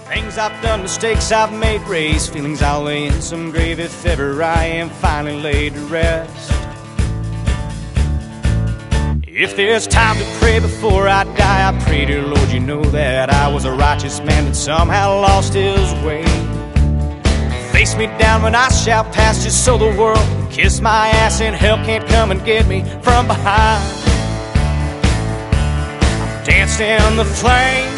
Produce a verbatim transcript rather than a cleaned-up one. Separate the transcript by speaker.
Speaker 1: Things I've done, mistakes I've made, raised feelings I'll lay in some grave if ever I am finally laid to rest. If there's time to pray before I die, I pray, dear Lord, you know that I was a righteous man that somehow lost his way. Face me down when I shout past just so the world can kiss my ass and hell can't come and get me from behind. I've danced in the flames,